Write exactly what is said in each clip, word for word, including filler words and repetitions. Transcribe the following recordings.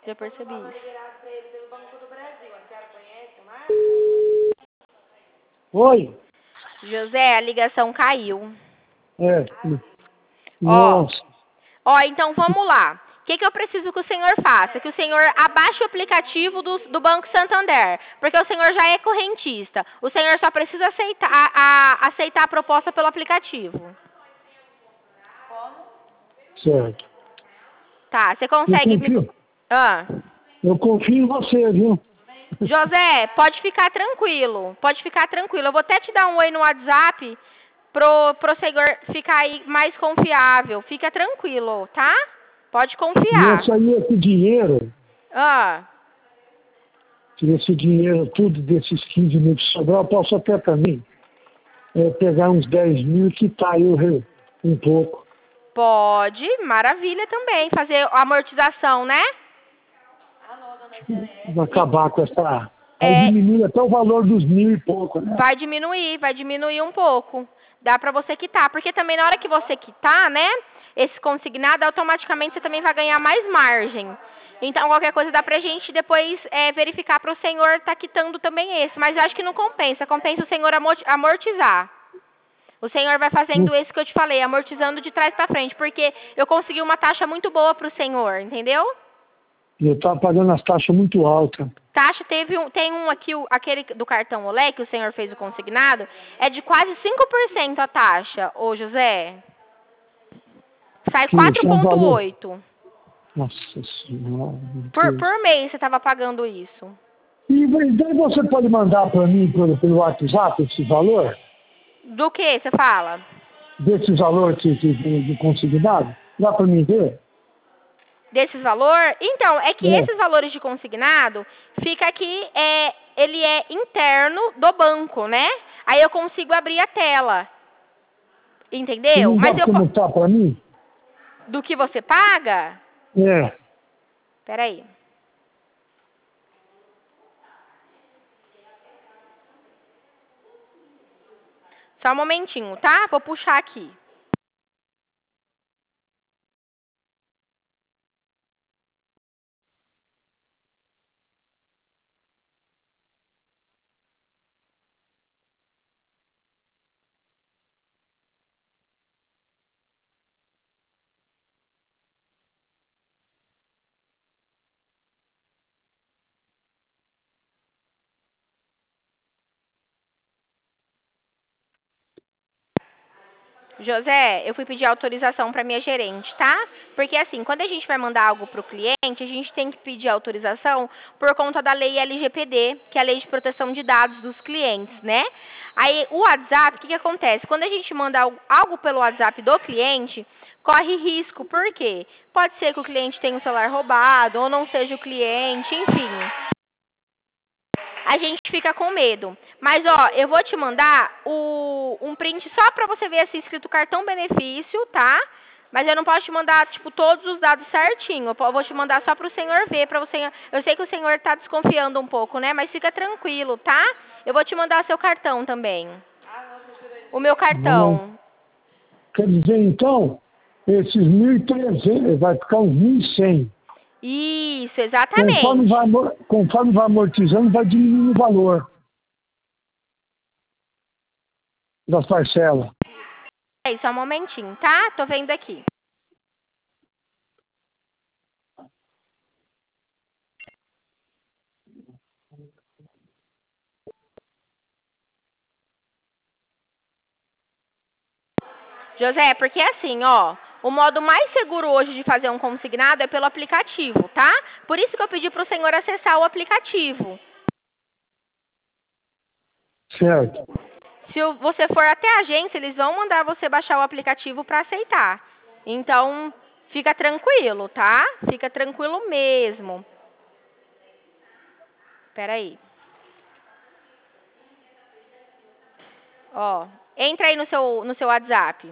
Já percebi Foi isso. liberado para ele pelo Banco do Brasil. A senhora conhece o Marcos? Oi. José, a ligação caiu. É. Ó, Nossa. ó, então vamos lá. O que, que eu preciso que o senhor faça? Que o senhor abaixe o aplicativo do, do Banco Santander, porque o senhor já é correntista. O senhor só precisa aceitar a, a, aceitar a proposta pelo aplicativo. Como? Certo. Tá, você Eu consegue me... confio, Ah. eu confio em você, viu? José, pode ficar tranquilo. Pode ficar tranquilo. Eu vou até te dar um oi no WhatsApp pro, pro senhor ficar aí mais confiável. Fica tranquilo, tá? Pode E confiar. esse aí, esse dinheiro, Ah. esse dinheiro, tudo desses quinze mil que sobrar, eu posso até também é, pegar uns dez mil que tá aí o re- um pouco. Pode, maravilha também. Fazer a amortização, né? Alô, dona Janete. Vai acabar com essa... Aí É, diminui até o valor dos mil e pouco, né? vai diminuir, vai diminuir um pouco. Dá pra você quitar. Porque também na hora que você quitar, né? Esse consignado, automaticamente você também vai ganhar mais margem. Então, qualquer coisa dá pra gente depois é, verificar para o senhor tá quitando também esse. Mas eu acho que não compensa. Compensa o senhor amorti- amortizar. O senhor vai fazendo esse que eu te falei, amortizando de trás pra frente. Porque eu consegui uma taxa muito boa pro senhor, entendeu? Eu tava pagando as taxas muito altas. Taxa, teve um, tem um aqui, o- aquele do cartão Olé, que o senhor fez o consignado, é de quase cinco por cento a taxa, ô José. Sai Que isso é um valor... quatro vírgula oito. Nossa Senhora, meu Por, Deus. por mês você estava pagando isso. E daí você pode mandar para mim pelo, pelo WhatsApp esse valor? Do que você fala? Desse valor que, que, de, de consignado? Dá para mim ver? Desses valor? Então, é que É. esses valores de consignado, fica aqui, é, ele é interno do banco, né? Aí eu consigo abrir a tela. Você Entendeu? não dá Mas para eu... po- comentar para mim? Do que você paga? É. Peraí. Só um momentinho, tá? Vou puxar aqui. José, eu fui pedir autorização para minha gerente, tá? Porque assim, quando a gente vai mandar algo para o cliente, a gente tem que pedir autorização por conta da lei L G P D, que é a Lei de Proteção de Dados dos Clientes, né? Aí, o WhatsApp, o que que acontece? Quando a gente manda algo, algo pelo WhatsApp do cliente, corre risco. Por quê? Pode ser que o cliente tenha o celular roubado, ou não seja o cliente, enfim. A gente fica com medo. Mas, ó, eu vou te mandar o, um print só pra você ver assim, escrito cartão benefício, tá? Mas eu não posso te mandar, tipo, todos os dados certinho. Eu po- vou te mandar só pro senhor ver, pra você... Eu sei que o senhor tá desconfiando um pouco, né? Mas fica tranquilo, tá? Eu vou te mandar seu cartão também. O meu Não. cartão. Quer dizer, então, esses mil e trezentos, vai ficar uns mil e cem. Isso, Conforme exatamente. vai, amor- conforme vai amortizando, vai diminuindo o valor das parcelas. É, só um momentinho, tá? Tô vendo aqui. José, porque assim, ó, o modo mais seguro hoje de fazer um consignado é pelo aplicativo, tá? Por isso que eu pedi pro senhor acessar o aplicativo. Certo. Se o- você for até a agência, eles vão mandar você baixar o aplicativo para aceitar. Então, fica tranquilo, tá? Fica tranquilo mesmo. Pera aí. Ó, entra aí no seu, no seu WhatsApp.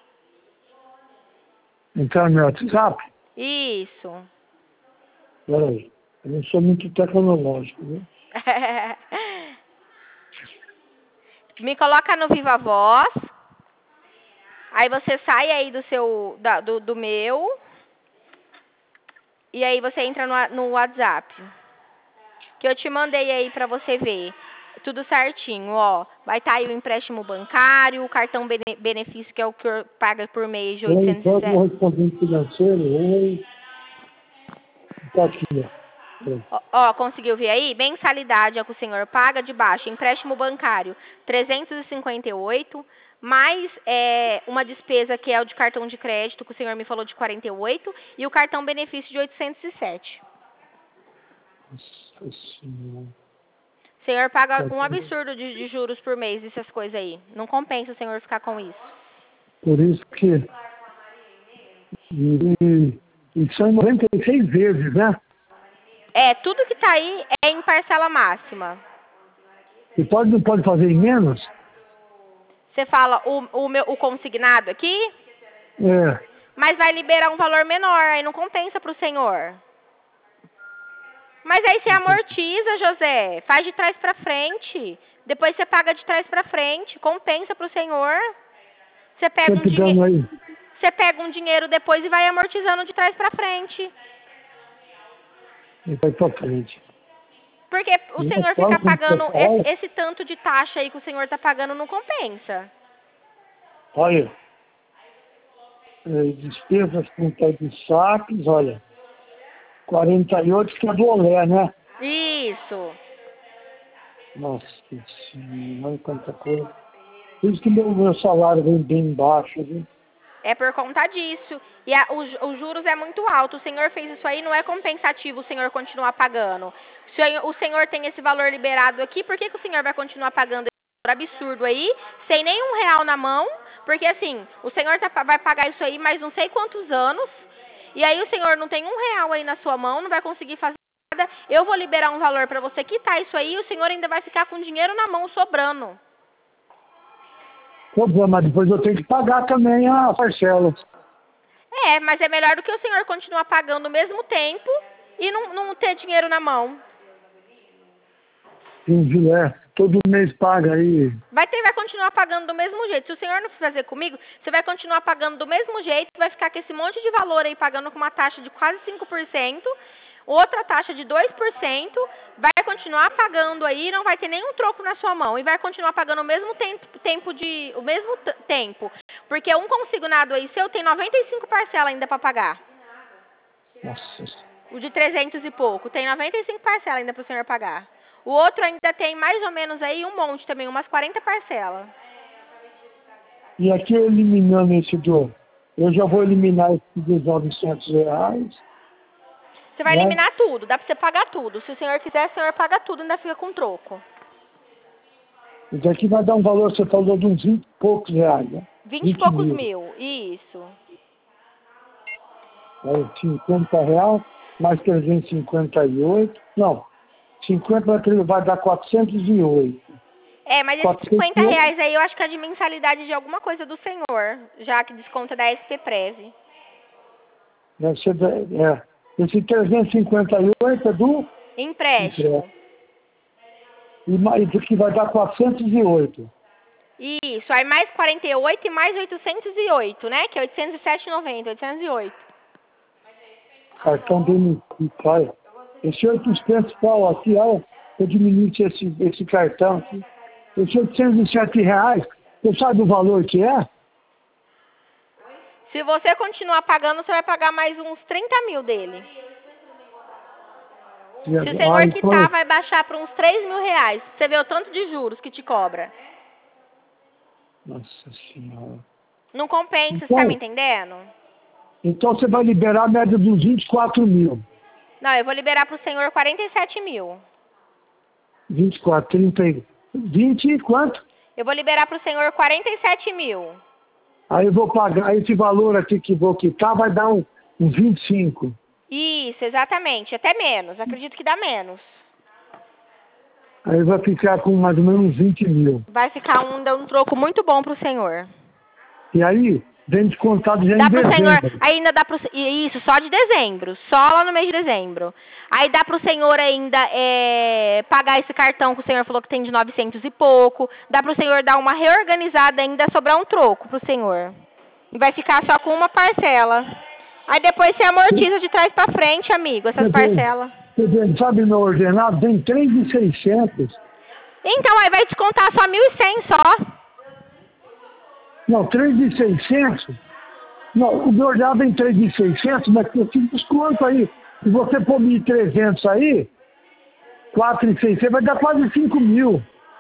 Entrar no meu WhatsApp? Isso. Peraí. Eu não sou muito tecnológico, viu? Me coloca no Viva Voz. Aí você sai aí do seu, da- do, do meu. E aí você entra no, no WhatsApp. Que eu te mandei aí pra você ver. Tudo certinho, ó. Vai estar aí o empréstimo bancário, o cartão bene, benefício, que é o que eu paga por mês de Oi, oitocentos e pode sete. um respondente financeiro? Oi. Tá aqui, ó. Ó, ó, conseguiu ver aí? Mensalidade é o que o senhor paga de baixo. Empréstimo bancário, trezentos e cinquenta e oito. Mais é, uma despesa que é o de cartão de crédito, que o senhor me falou de quarenta e oito. E o cartão benefício de oitocentos e sete. Nossa Senhora. O senhor paga um absurdo de, de juros por mês, essas coisas aí. Não compensa o senhor ficar com isso. Por isso que... E, e são noventa e seis vezes, né? É, tudo que tá aí é em parcela máxima. E pode, não pode fazer em menos? Você fala o, o, meu, o consignado aqui, É. mas vai liberar um valor menor, aí não compensa pro senhor. Mas aí você amortiza, José, faz de trás pra frente. Depois você paga de trás pra frente, compensa pro senhor. Você pega um, Sempre dinhe dando aí. você pega um dinheiro depois e vai amortizando de trás pra frente. E vai pra frente. Porque o E senhor é ficar claro que pagando você fala. esse, esse tanto de taxa aí que o senhor tá pagando não compensa. Olha, é, despesas com pé de saques, olha, quarenta e oito que é do olé, né? Isso. Nossa Senhora, olha quanta coisa. Por isso que meu, meu salário vem bem baixo, viu? É por conta disso. E a, os, os juros é muito alto. O senhor fez isso aí, não é compensativo o senhor continuar pagando. Se o senhor tem esse valor liberado aqui, por que, que o senhor vai continuar pagando esse valor absurdo aí, sem nenhum real na mão? Porque assim, o senhor tá, vai pagar isso aí mais não sei quantos anos, e aí o senhor não tem um real aí na sua mão, não vai conseguir fazer nada. Eu vou liberar um valor para você quitar isso aí, e o senhor ainda vai ficar com dinheiro na mão sobrando. Problema, mas depois eu tenho que pagar também a parcela. É, mas é melhor do que o senhor continuar pagando o mesmo tempo e não, não ter dinheiro na mão. Entendi, é. Todo mês paga aí. Vai ter, vai continuar pagando do mesmo jeito. Se o senhor não fazer comigo, você vai continuar pagando do mesmo jeito, vai ficar com esse monte de valor aí pagando com uma taxa de quase cinco por cento, outra taxa de dois por cento, vai continuar pagando aí, não vai ter nenhum troco na sua mão e vai continuar pagando o mesmo tempo, tempo de, o mesmo tempo. Porque um consignado aí seu tem noventa e cinco parcelas ainda para pagar. Nossa. O de trezentos e pouco, tem noventa e cinco parcelas ainda para o senhor pagar. O outro ainda tem mais ou menos aí um monte também, umas quarenta parcelas. E aqui eu eliminando esse do... Eu já vou eliminar esse dos novecentos reais. Você vai né? eliminar tudo, dá pra você pagar tudo. Se o senhor quiser, o senhor paga tudo, ainda fica com troco. E daqui vai dar um valor, você falou, de uns vinte e poucos reais, né? vinte e poucos mil, isso. É, cinquenta reais, mais trezentos e cinquenta e oito. Não, cinquenta vai dar quatrocentos e oito. É, mas esses cinquenta reais aí eu acho que é de mensalidade de alguma coisa do senhor, já que desconta da S P Prev. Deve ser, é, esse trezentos e cinquenta e oito é do... Empréstimo. E mais, que vai dar quatrocentos e oito. Isso, aí mais quarenta e oito e mais oitocentos e oito, né? Que é oitocentos e sete reais e noventa centavos, oitocentos e oito. Cartão benefício, olha. Esse oitocentos pau aqui, olha, eu diminui esse, esse cartão aqui. Esse oitocentos e sete reais, você sabe o valor que é? Se você continuar pagando, você vai pagar mais uns trinta mil dele. Se o senhor Ai, quitar, foi. vai baixar para uns três mil reais. Você vê o tanto de juros que te cobra. Nossa Senhora. Não compensa, Então, você tá me entendendo? Então você vai liberar a média dos vinte e quatro mil. Não, eu vou liberar pro senhor quarenta e sete mil. vinte e quatro, trinta e... vinte e quanto? Eu vou liberar pro senhor quarenta e sete mil. Aí eu vou pagar, esse valor aqui que vou quitar vai dar um, um vinte e cinco. Isso, exatamente. Até menos. Acredito que dá menos. Aí vai ficar com mais ou menos vinte mil. Vai ficar um, um troco muito bom pro senhor. E aí, vem descontado já Dá em pro dezembro. senhor, ainda dá pro, isso, só de dezembro, só lá no mês de dezembro. Aí dá pro senhor ainda é, pagar esse cartão que o senhor falou que tem de novecentos e pouco. Dá pro senhor dar uma reorganizada ainda, sobrar um troco pro senhor. E vai ficar só com uma parcela. Aí depois você amortiza de trás pra frente, amigo, essas parcelas. Você vê, sabe, no ordenado tem três mil e seiscentos. Então, aí vai descontar só mil e cem só. Não, três mil e seiscentos? Não, o meu ordenado tem três mil e seiscentos, mas eu fiz desconto aí. Se você pôr mil e trezentos aí, quatro mil e seiscentos vai dar quase cinco mil.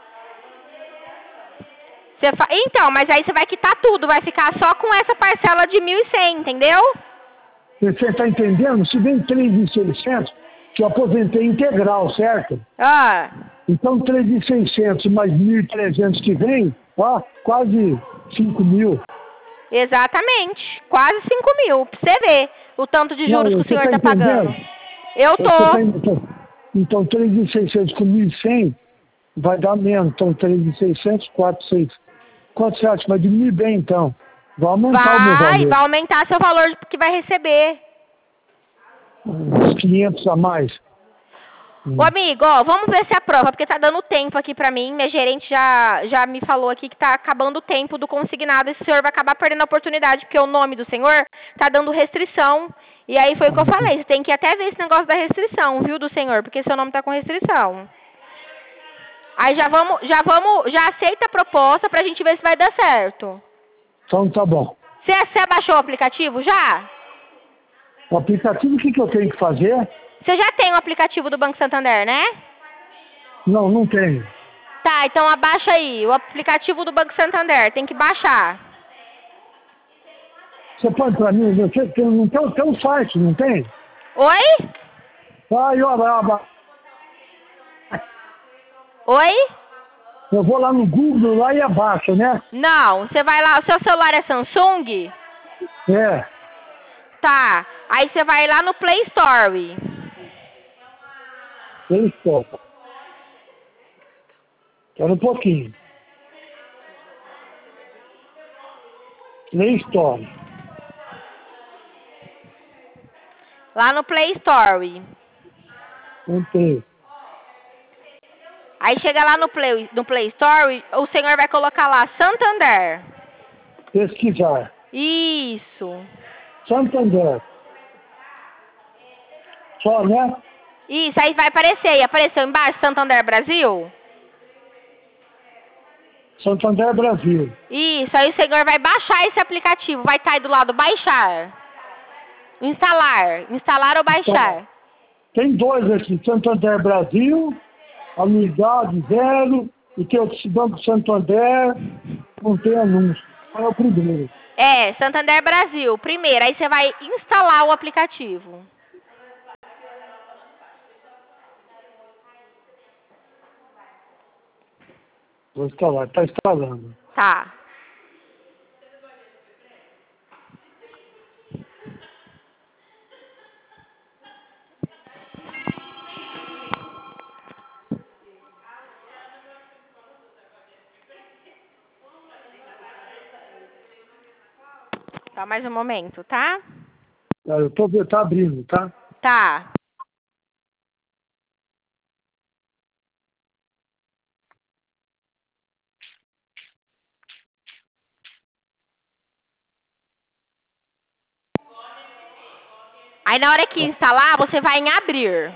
Você fa... Então, mas aí você vai quitar tudo, vai ficar só com essa parcela de mil e cem, entendeu? Você está entendendo? Se vem três mil e seiscentos, que eu aposentei integral, certo? Ah. Então três mil e seiscentos mais mil e trezentos que vem, ó, quase cinco mil. Exatamente, quase cinco mil, pra você ver o tanto de juros Não, que o senhor tá tá pagando. Eu tô. Tá, então, então três mil e seiscentos com mil e cem vai dar menos. Então três mil e seiscentos, quatro mil e seiscentos. Quanto você acha? Vai diminuir bem então. Vai aumentar vai, o meu valor. Vai aumentar seu valor que vai receber. Uns quinhentos a mais. Ô amigo, ó, vamos ver se aprova, porque tá dando tempo aqui pra mim. Minha gerente já, já me falou aqui que tá acabando o tempo do consignado. Esse senhor vai acabar perdendo a oportunidade, porque o nome do senhor tá dando restrição. E aí foi o que eu falei, você tem que até ver esse negócio da restrição, viu, do senhor, porque seu nome tá com restrição. Aí já vamos, já vamos, já aceita a proposta pra gente ver se vai dar certo. Então tá bom. Você, você baixou o aplicativo já? O aplicativo, o que, que eu tenho que fazer? Você já tem o aplicativo do Banco Santander, né? Não, não tenho. Tá, então abaixa aí, o aplicativo do Banco Santander, tem que baixar. Você pode pra mim, você tem, não tem, tem um site, não tem? Oi? Aí, ó, ó, Oi? Eu vou lá no Google lá e abaixo, né? Não, você vai lá, o seu celular é Samsung? É. Tá, aí você vai lá no Play Store. Play Store. Espera um pouquinho. Play Store. Lá no Play Store. Entrei. Aí chega lá no Play, no Play Store, o senhor vai colocar lá Santander. Pesquisar. Isso. Santander. Só, né? Isso, aí vai aparecer aí. Apareceu embaixo Santander Brasil? Santander Brasil. Isso, aí o senhor vai baixar esse aplicativo. Vai estar aí do lado baixar. Instalar. Instalar ou baixar. Então, tem dois aqui. Santander Brasil, anuidade zero, e tem o Banco Santander, não tem anúncio. É o primeiro. É, Santander Brasil, primeiro. Aí você vai instalar o aplicativo. Vou instalar, está instalando. Tá. Só mais um momento, tá? Eu tô tá abrindo, tá? Tá. Aí na hora que instalar, você vai em abrir.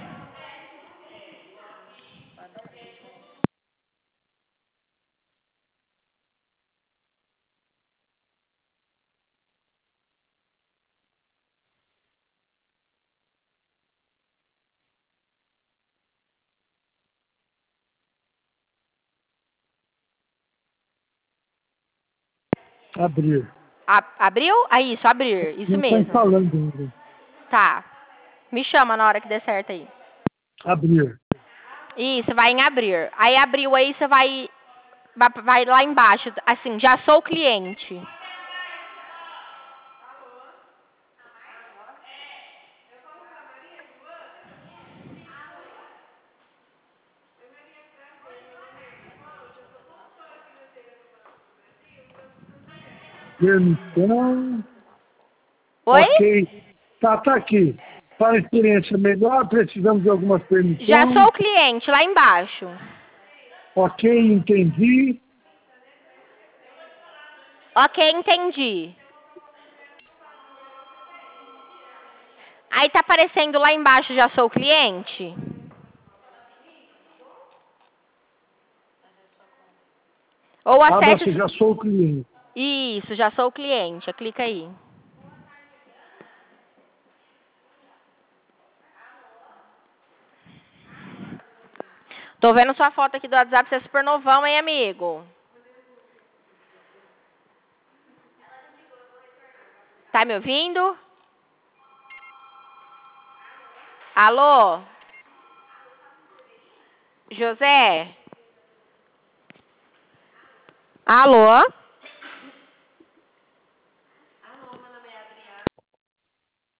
Abrir. A, abriu? Ah, isso, abrir. Isso não mesmo. Tá instalando ainda. Tá. Me chama na hora que der certo aí. Abrir. Isso, vai em abrir. Aí abriu aí, você vai, vai, vai lá embaixo, assim, já sou cliente. Permissão. Oi? Ok. Tá, tá aqui. Para experiência melhor, precisamos de algumas permissões. Já sou cliente, lá embaixo. Ok, entendi. Ok, entendi. Aí tá aparecendo lá embaixo, já sou cliente? Ou acesse... Abra-se, já sou o cliente. Isso, já sou cliente. Clica aí. Tô vendo sua foto aqui do WhatsApp, você é super novão, hein, amigo? Tá me ouvindo? Alô? José? Alô?